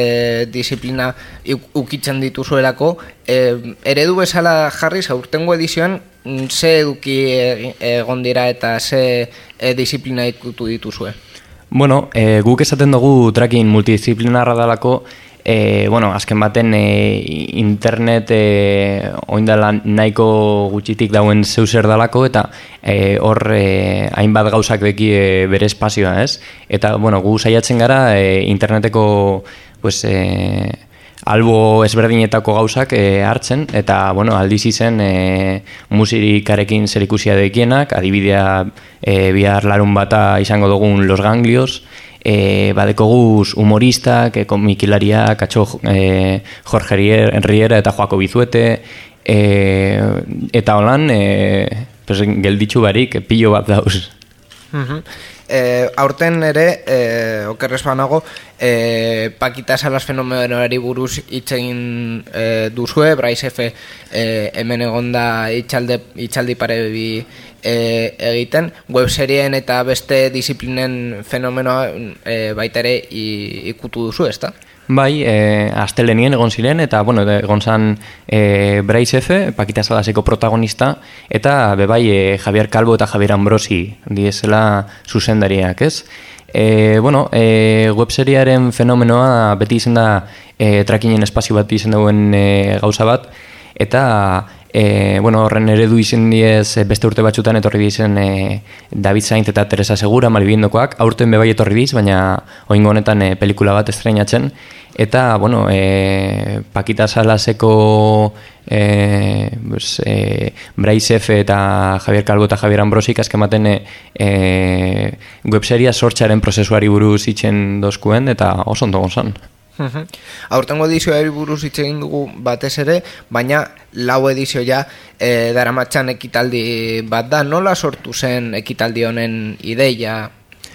Speaker 2: disiplina ukitzen dituzuelako, eredu bezala jarriz aurtengo edizioan ze eduki egon dira eta ze disiplina ikutu dituzue?
Speaker 6: Bueno, guk esaten dugu tracking multidisciplinarra dalako, azken baten internet oindala nahiko gutxitik dauen zeuser dalako eta hor hainbat gauzak beki bere espazioa, ez? Eta, gu saiatzen gara interneteko albo ezberdinetako gauzak hartzen, eta, aldiz izen musikarekin zerikusia dekienak, adibidea bihar larun bata izango dugun Los Ganglios, badekoguz humoristak, komikilariak, Jorge Riera eta Joako Bizuete, eta holan, gelditxu barik, pilo bat dauz.
Speaker 2: Aurten ere, okerrez banago, Pakita Salas fenomenoari buruz hitz egin duzue, Bryce F. Hemen egonda itxaldi parebi egiten, webserien eta beste disiplinen fenomenoa baita ere ikutu duzu, ezta?
Speaker 6: Bai, astelenien egon ziren, eta, egon zan Bryce F., Pakita Salaseko protagonista, eta bebai Javier Calvo eta Javier Ambrosi diezela zuzendariak, ez? Webseriaren fenomenoa beti izen da trackingen espazio bat izen duen gauza bat, eta horren eredu izen diez beste urte batxutan etorri dizen David Sainz eta Teresa Segura, Malibindokoak, aurten bebai etorri diz, baina oingo honetan pelikula bat estreinatzen, eta, Pakita Salaseko Bryce F. eta Javier Calvo eta Javier Ambrosik azkematen webseria sortxaren prozesuari buruz itzen dozkuen, eta oso ondo gonzan.
Speaker 2: Aurtengo edizioari buruz hitz egin dugu batez ere, baina 4 edizio ja daramatxan ekitaldi bat da. Nola sortu zen ekitaldi honen ideia?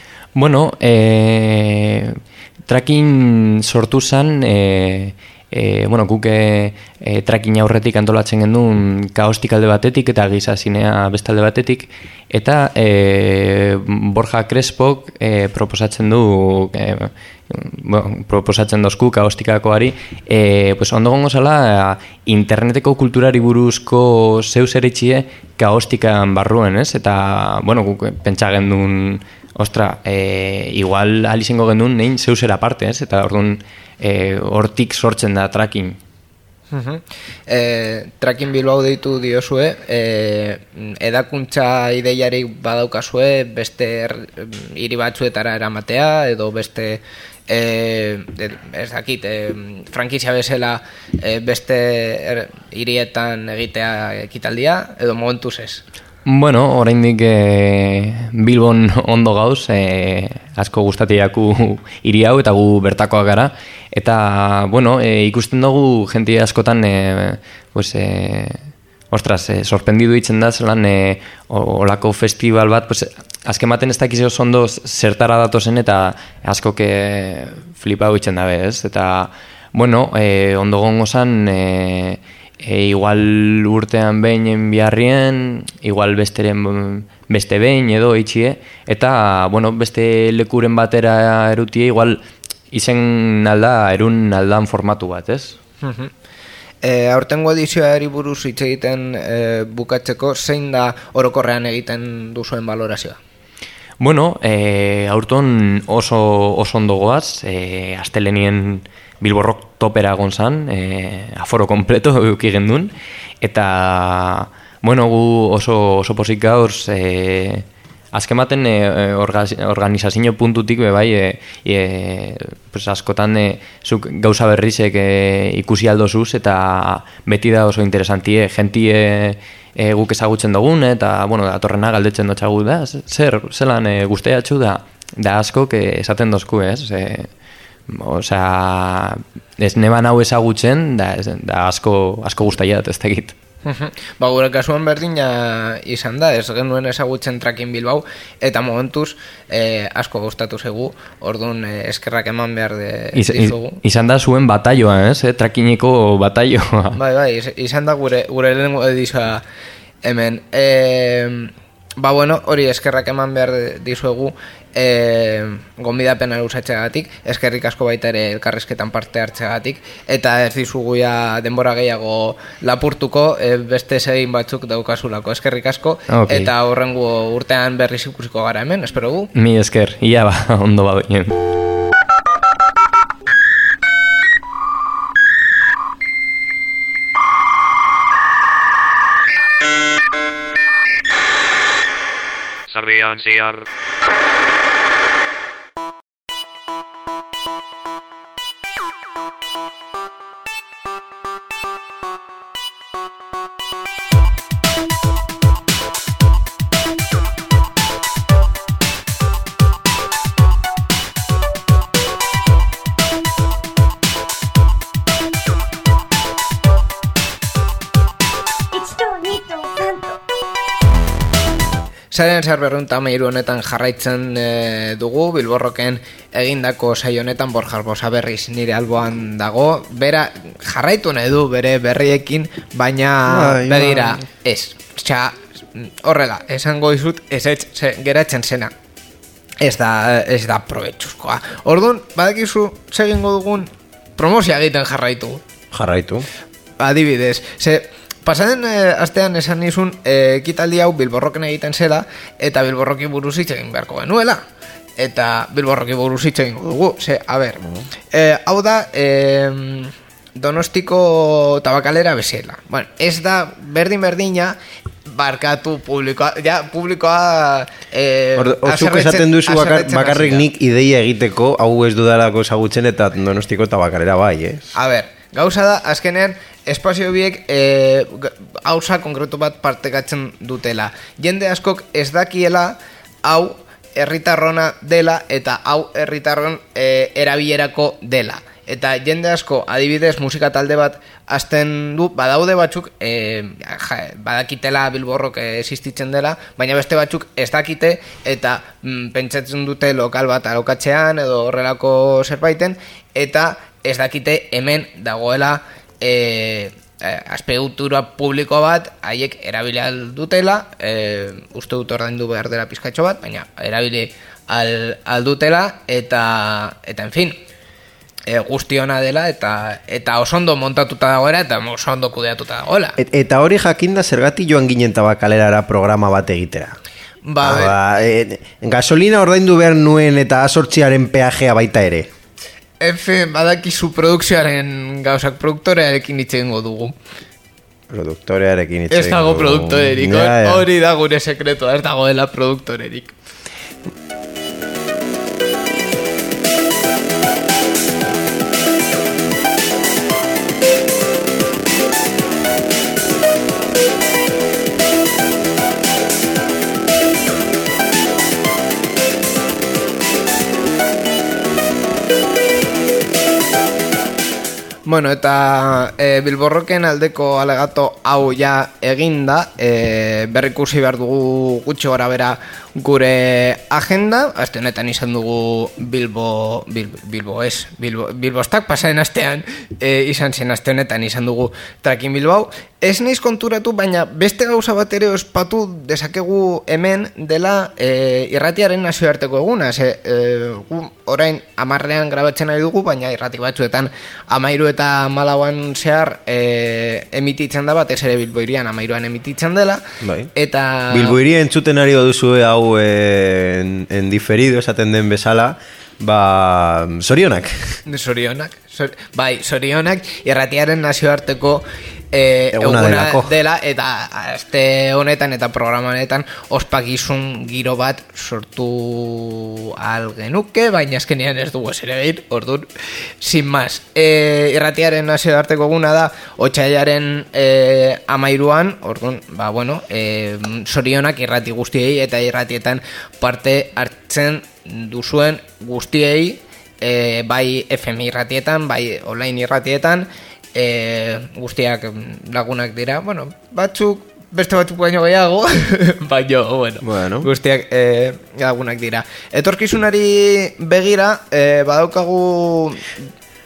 Speaker 6: Tracking sortu zen, guk tracking aurretik antolatzen gendun kaostik alde batetik eta gizazinea bestalde batetik, eta Borja Crespok proposatzen dozku kaostikakoari, ondo gongo zala interneteko kulturari buruzko zeu zeritxie kaostikan barruen, ez? Eta, guk pentsa gendun, igual alizengo gendun nein zeu zera parte, ez? Eta orduan hortik sortzen da tracking.
Speaker 2: Tracking Bilbao deitu diozue, edakuntza ideiarik badaukazue beste hiri batzuetara eramatea, edo beste frankizia bezala beste hirietan egitea ekitaldia, edo momentuz ez?
Speaker 6: Oraindik Bilbon ondo gauz, asko gustatiaku hiri hau eta gu bertakoak gara, eta ikusten dugu jenti askotan sorprendidu itzen da zelan olako festival bat, azkematen ez dakiz oso ondo zertara datozen eta asko flipau itzen dabe, ez? Eta ondo gongo zan igual urtean behin biharrien, igual beste behin edo itxie, eta beste lekuren batera erutie, igual izen erun aldan formatu bat, ez?
Speaker 2: Aurtengo edizioari buruz hitz egiten bukatzeko, zein da orokorrean egiten duzuen balorazioa?
Speaker 6: Aurton oso ondo goaz, astelenien Bilbo Rock topera gonzan, aforo kompleto eduki gendun, eta gu oso pozik gauz, azkematen organizazio puntutik bebai, askotan zuk gauza berrizek ikusi aldozuz, eta beti da oso interesantie, jentie guk ezagutzen dugun, eta datorrena galdetzen dutxagu da, zelan guzteatxu da askok esaten dozku, ez? Ez neban hau ezagutzen, da asko guztaiat ez tegit.
Speaker 2: Gure kasuan berdina izan da, ez genuen ezagutzen Tracking Bilbao, eta momentuz asko gustatu zegu, orduan eskerrak eman behar dizugu.
Speaker 6: Izan da zuen bataioa, ez? Trackingeko bataioa.
Speaker 2: Bai, izan da gure lehenengo edizioa hemen. Hori eskerrak eman behar dizuegu, gonbidapena usatzeagatik, eskerrik asko baita ere elkarrizketan parte hartzeagatik, eta ez dizugu ja denbora gehiago lapurtuko, beste zein batzuk daukazulako, eskerrik asko,
Speaker 6: Okay.
Speaker 2: eta horrengo urtean berriz ikusiko gara hemen, espero gu.
Speaker 6: Mi esker, ia ba, ondo badoien.
Speaker 7: Sarbian Siar.
Speaker 2: Sarean zehar berrunta meiru honetan jarraitzen dugu, Bilborroken egindako saio honetan Borja Arbosa berriz nire alboan dago, bera jarraitu nahi du bere berriekin, baina begira, ez, horrela, esango izut, ez geratzen zena. Ez da probetxuzkoa. Orduan, badakizu, segingo dugun, promozia egiten jarraitu.
Speaker 4: Jarraitu.
Speaker 2: Adibidez, pasaden astean esan nizun ekitaldi hau Bilborroken egiten zela, eta Bilborroki buruz hitz egin beharko genuela. Eta Bilborroki buruz hitz egin dugu. Hau da Donostiko tabakalera bezala. Bueno, ez da berdin-berdina, barkatu publikoa,
Speaker 4: Zuk esaten duzu bakarrik nik ideia egiteko, hau ez dudalako ezagutzen eta Donostiko tabakalera bai, ez?
Speaker 2: A ber, gauza da, azkenean, espazio biek gauza konkretu bat partekatzen dutela. Jende askok ez dakiela hau herritarrona dela eta hau herritarron erabilerako dela. Eta jende asko, adibidez, musika talde bat hasten du, badaude batzuk, badakitela Bilborrok existitzen dela, baina beste batzuk ez dakite, eta pentsatzen dute lokal bat alokatzean edo horrelako zerbaiten, eta ez dakite hemen dagoela azpiegitura publiko bat, haiek erabili dutela, uste dut ordaindu behar dela pizkatxo bat, baina erabili aldutela, eta en fin, guztiona dela eta oso ondo montatuta dagoela eta oso ondo kudeatuta dagoela.
Speaker 4: Eta hori jakinda zergatik joan ginen tabakalerara programa bat egitera. Gasolina ordaindu behar nuen eta A8aren peajea baita ere.
Speaker 2: En fin, badakizu produkzioaren gauzak, produktorearekin hitz egingo dugu.
Speaker 4: Produktorearekin hitz egingo dugu.
Speaker 2: Ez dago produktorerik, hori da gure sekretua, ez dagoela produktorerik. Bueno, eta Bilborroken aldeko alegato hau ja eginda, berrikusi behar dugu gutxi gora bera gure agenda. Aste honetan izan dugu Bilbostak pasaren astean izan zen aste honetan izan dugu Trakin Bilbao. Ez naiz konturatu, baina beste gauza bat ere ospatu dezakegu hemen dela irratiaren nazioarteko eguna. Orain 10ean grabatzen nahi dugu, baina irrati batzuetan 13 eta 14an zehar emititzen da, batez ere Bilboirian 13an emititzen dela. Bai. Eta
Speaker 4: Bilboiria entzuten ari baduzue hau en diferido esaten den bezala, zorionak.
Speaker 2: Zorionak irratiaren nazioarteko eguna dela, eta aste honetan eta programa honetan ospakizun giro bat sortu algenuke, baina azkenean ez dugu ere egin, orduan, sin más. Irratiaren nazioarteko eguna da otsailaren 13an, orduan, zorionak irrati guztiei eta irratietan parte hartzen duzuen guztiei, bai FM irratietan, bai online irratietan, guztiak lagunak dira, beste batzuk baino gehiago, baina, guztiak lagunak dira. Etorkizunari begira, badaukagu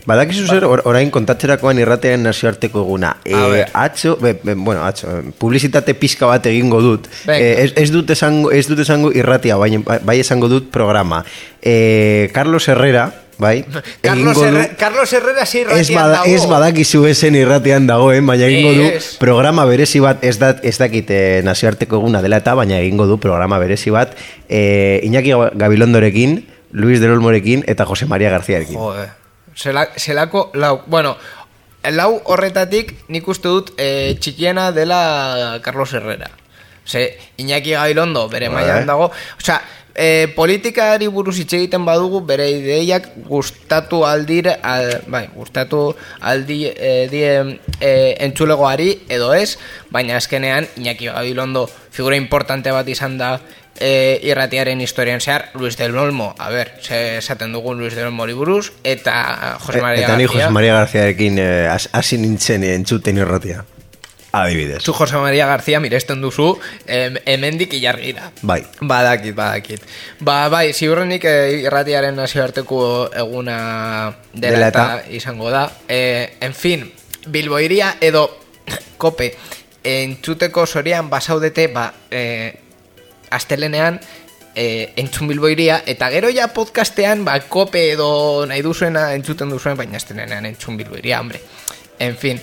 Speaker 4: Badakizu zer, orain kontatzerakoan irratean nazioarteko eguna.
Speaker 2: ber.
Speaker 4: Atzo, publizitate pizka bat egingo dut.
Speaker 2: Venga.
Speaker 4: Ez dut esango irratia, bai esango dut programa. Carlos Herrera, bai?
Speaker 2: Carlos Herrera sí irratian dago.
Speaker 4: Ez badakizu esen irratean dagoen, baina egingo du
Speaker 2: Ez.
Speaker 4: programa berezi bat, ez dakit nazioarteko eguna dela eta, baina egingo du programa berezi bat Iñaki Gabilondorekin, Luis del Olmorekin eta Jose María Garcíarekin.
Speaker 2: Joder. Zelako lau. Bueno, lau horretatik nik uste dut txikiena dela Carlos Herrera. Iñaki Gabilondo bere mailan dago. Osea, politikari buruz hitz egiten badugu bere ideiak gustatu aldire gustatu aldi entzulegoari edo ez, baina azkenean Iñaki Gabilondo figura importante bat izan da irratiaren historian zehar. Luis del Olmo, esaten dugun Luis del Olmori buruz, eta Jose María
Speaker 4: García. Eta ni Jose
Speaker 2: García.
Speaker 4: María Garcíarekin hasi nintzen entzuten irratia. Adibidez.
Speaker 2: Zu Jose María García miresten duzu hemendik ilargira.
Speaker 4: Bai.
Speaker 2: Badakit. Bai, ziurrenik irratiaren nazioarteko eguna dela eta izango da. En fin, Bilboiria edo Kope entzuteko zorian basaudete, astelenean entzun Bilboiria, eta gero ja podcastean Kope edo nahi duzuena entzuten duzuen, baina astelenean entzun Bilboiria, hombre. En fin,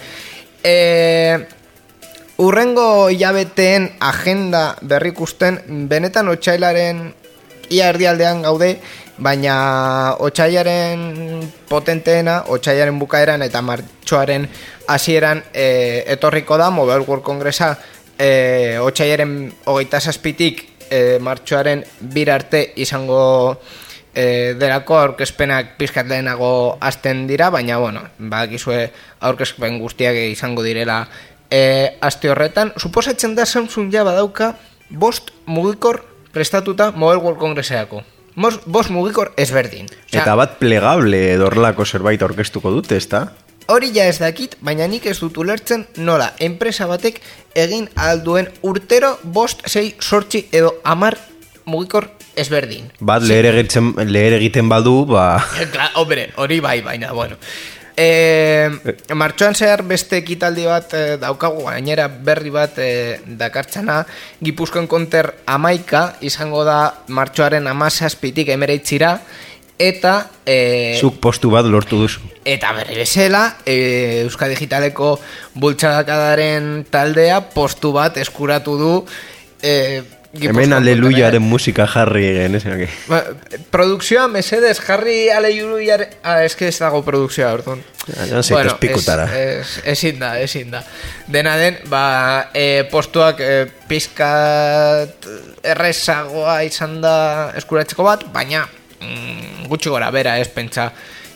Speaker 2: urrengo hilabeteen agenda berrikusten, benetan otsailaren ia erdialdean gaude, baina otsailaren potenteena, otsailaren bukaeran eta martxoaren hasieran etorriko da Mobile World Congressa, otsailaren 27tik martxoaren 2 arte izango delako aurkezpenak pizkat lehenago hasten dira, baina bueno, badakizue aurkezpen guztiak izango direla aste horretan. Suposatzen da Samsung ja badauka 5 mugikor prestatuta Mobile World Congresseako. 5 mugikor ezberdin.
Speaker 4: Eta bat plegable dorlako zerbait aurkeztuko dute, ezta?
Speaker 2: Hori ja ez dakit, baina nik ez dut ulertzen nola enpresa batek egin alduen urtero 5, 6, 8 edo 10 mugikor ezberdin.
Speaker 4: Bat leher egiten badu,
Speaker 2: Hombre, hori bai, baina, bueno. Martxoan zehar beste ekitaldi bat daukagu, gainera berri bat dakartzana, Gipuzkoan Konter 11 izango da martxoaren 17tik 19 eta
Speaker 4: zuk postu bat lortu duzu.
Speaker 2: Eta berri bezala Euskal Digitaleko bultzadakadaren taldea postu bat eskuratu du
Speaker 4: hemen aleluyaren musika jarri genezak.
Speaker 2: Produkzioa mesedez jarri aleluyaren eske ez dago produkzioa orduan.
Speaker 4: Bueno, pikutara.
Speaker 2: Ezin da. Dena den, postuak pizkat errezagoa izan da eskuratzeko bat, baina gutxi gora bera ez pentsa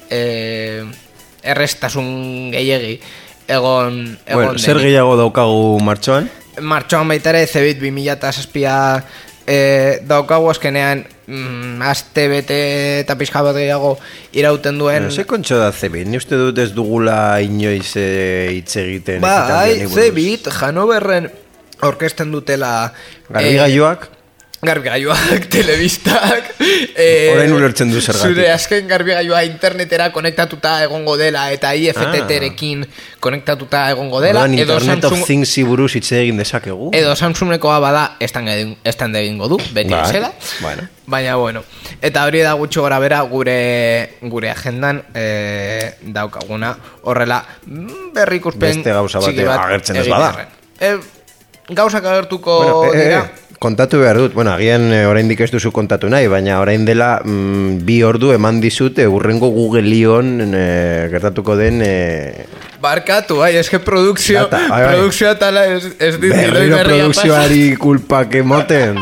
Speaker 2: erreztasun gehiegi egon
Speaker 4: bueno, zer gehiago daukagu martxoan?
Speaker 2: Martxoan baita ere Cebit 2007 daukagu azkenean aste bete eta pixka bat gehiago irauten duen.
Speaker 4: Ze kontxo da Cebit? Ni uste dut ez dugula inoiz hitz egiten.
Speaker 2: Cebit Hanoverren orkesten dutela
Speaker 4: garbigailuak
Speaker 2: telebistak
Speaker 4: orain ulertzen du zergatik.
Speaker 2: Zure azken garbigailua internetera konektatuta egongo dela eta IFTT-rekin konektatuta egongo dela,
Speaker 4: edo Internet of Things buruz hitz egin dezakegu.
Speaker 2: Edo Samsungekoa bada estande egingo du, beti bezala.
Speaker 4: Bueno.
Speaker 2: Baina bueno, eta hori da gutxo gora bera gure agendan daukaguna horrela berrikuspen
Speaker 4: beste gauza bat agertzen ez bada.
Speaker 2: Gauzak agertuko dira.
Speaker 4: Kontatu behar dut, bueno, agian oraindik ez duzu kontatu nahi, baina orain dela 2 ordu eman dizute urrengo Google Ion gertatuko den
Speaker 2: barkatu, eske produkzioa tala ez dit
Speaker 4: berriro produkzioari kulpak emoten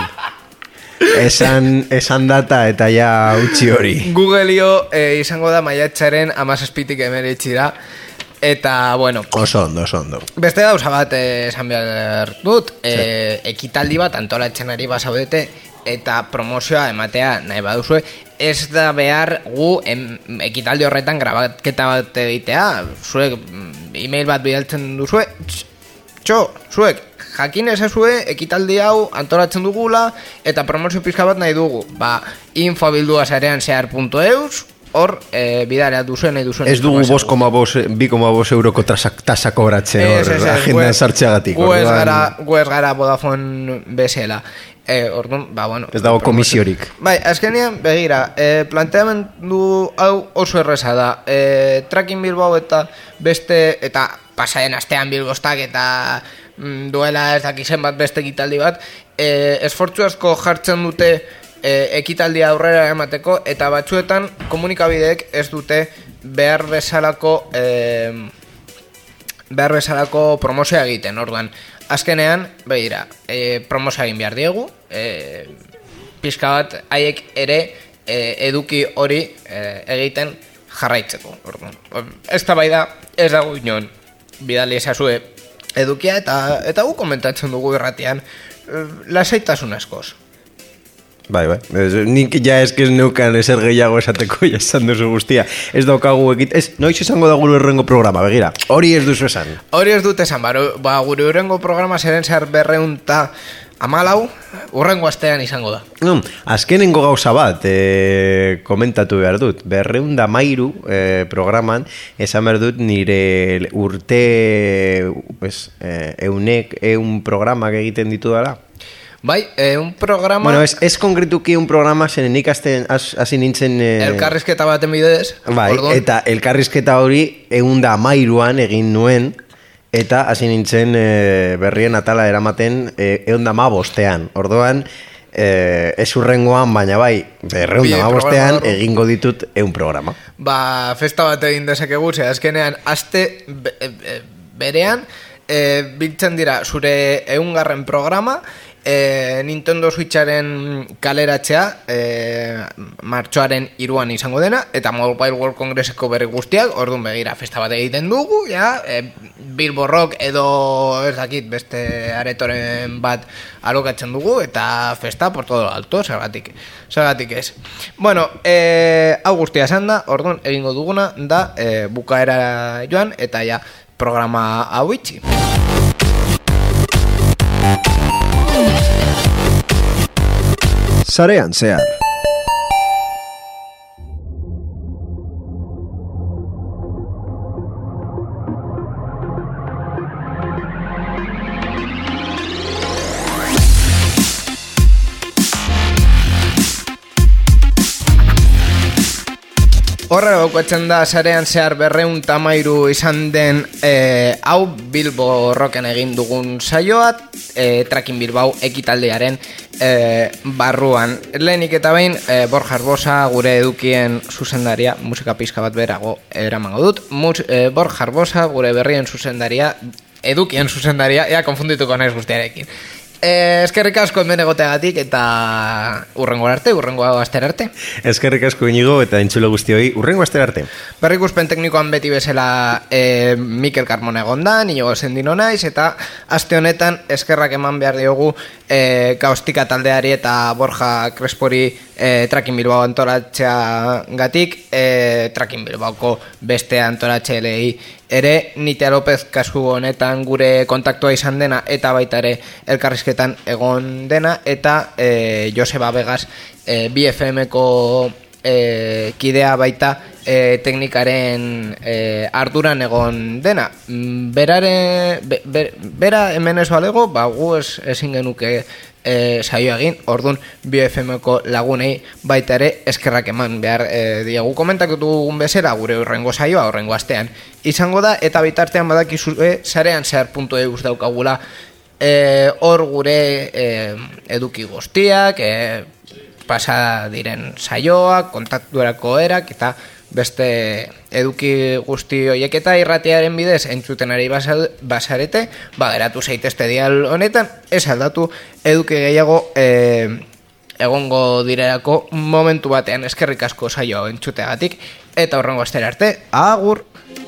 Speaker 4: esan data eta ja utzi hori.
Speaker 2: Google Io izango da maiatzaren 17tik 19 eta, bueno,
Speaker 4: oso ondo.
Speaker 2: Beste gauza bat esan behar dut, ekitaldi bat antolatzen ari bazaudete eta promozioa ematea nahi baduzue, ez da behar gu ekitaldi horretan grabaketa bat egitea, zuek e-mail bat bidaltzen duzue, zuek jakin ezazue ekitaldi hau antolatzen dugula eta promozio pizka bat nahi dugu, info@bilduasareanzehar.eus hor bidarea duzuen nahi duzuen.
Speaker 4: Ez dugu 2,5 euroko tasa kobratzen hor agendan sartxeagatik.
Speaker 2: Gu ez gara Vodafone bezala. Orduan, bueno.
Speaker 4: Ez dago komisiorik.
Speaker 2: Bai, azkenean, begira, planteamendu hau oso erreza da. Tracking Bilbao eta beste, eta pasaren astean Bilbostak eta duela ez dakizen bat beste ekitaldi bat, esfortzu asko jartzen dute ekitaldia aurrera emateko, eta batzuetan komunikabideek ez dute behar bezalako promozioa egiten, orduan. Azkenean, begira, promozioa egin behar diegu, pixka bat haiek ere eduki hori egiten jarraitzeko, orduan. Ez da bai da, ez dago inon, bidali ezazue edukia, eta gu komentatzen dugu irratian, lasaitasun askoz.
Speaker 4: Bai. Nik ja eskez neukan ezer gehiago esateko ja esan duzu guztia. Ez daukagu noiz esango da gure urrengo programa, begira. Hori ez duzu esan.
Speaker 2: Hori ez dut esan, gure urrengo programa zeren zehar 214, urrengo astean izango da.
Speaker 4: Azkenengo gauza bat komentatu behar dut. 213 programan esan behar dut nire urte eun programak egiten ditu dara.
Speaker 2: Bai, un programa...
Speaker 4: Bueno, ez konkretuki un programa zen nik hasi nintzen...
Speaker 2: Elkarrizketa baten bidez.
Speaker 4: Bai, ordon. Eta elkarrizketa hori 113an egin nuen, eta hasi nintzen berrien atala eramaten 115ean. Orduan, ez urrengoan, baina bai, 215ean egingo ditut 1 programa.
Speaker 2: Festa bat egin dezakegu, azkenean, aste berean, biltzen dira zure 100. programa, Nintendo Switcharen kaleratzea martxoaren 3an izango dena, eta Mobile World Congresseko berri guztiak, orduan begira festa bat egiten dugu, Bilbo Rock edo ez dakit beste aretoren bat alokatzen dugu, eta festa por todo alto, zergatik ez. Bueno, hau guztia esan da, orduan egingo duguna da bukaera joan, eta ja programa hau itxi.
Speaker 3: Sarean zehar.
Speaker 2: Horre gokoetzen da sarean zehar 213 izan den hau Bilbo Rocken egin dugun saioa, Tracking Bilbao ekitaldearen barruan. Lehenik eta behin Borja Arbosa, gure edukien zuzendaria, musika pizka bat berago eramango dut. Borja Arbosa, gure berrien zuzendaria, edukien zuzendaria, konfundituko naiz guztiarekin. Eskerrik asko hemen egoteagatik eta urrengo astera arte.
Speaker 4: Eskerrik asko Inigo eta entzule guztioi urrengo astera arte.
Speaker 2: Berrikuspen teknikoan beti bezala Mikel Carmona egonda, Inigo Sendino naiz, eta aste honetan eskerrak eman behar diogu Kaostika taldeari eta Borja Crespori Tracking Bilbao antolatzea gatik, Tracking Bilbaoko beste antolatxeelei ere, Nitia López kasu honetan gure kontaktua izan dena eta baita ere elkarrizketan egon dena, eta Joseba Vegas BFM-ko kidea baita teknikaren arduran egon dena. Bera hemen ez balego, gu ezin genuke saio egin, orduan BFM-ko lagunei baita ere eskerrak eman behar diegu. Komentakatu dugun bezera gure urrengo saioa, urrengo astean izango da, eta bitartean badakizue sarean zehar.eus daukagula hor gure eduki guztiak, pasa diren saioak, kontaktuerako erak, eta beste eduki guzti horiek eta irratiaren bidez entzuten ari basarete, geratu zaitezte dial honetan, ez aldatu eduki gehiago egongo direlako momentu batean. Eskerrik asko saio entzuteagatik, eta horrengo astera arte, agur!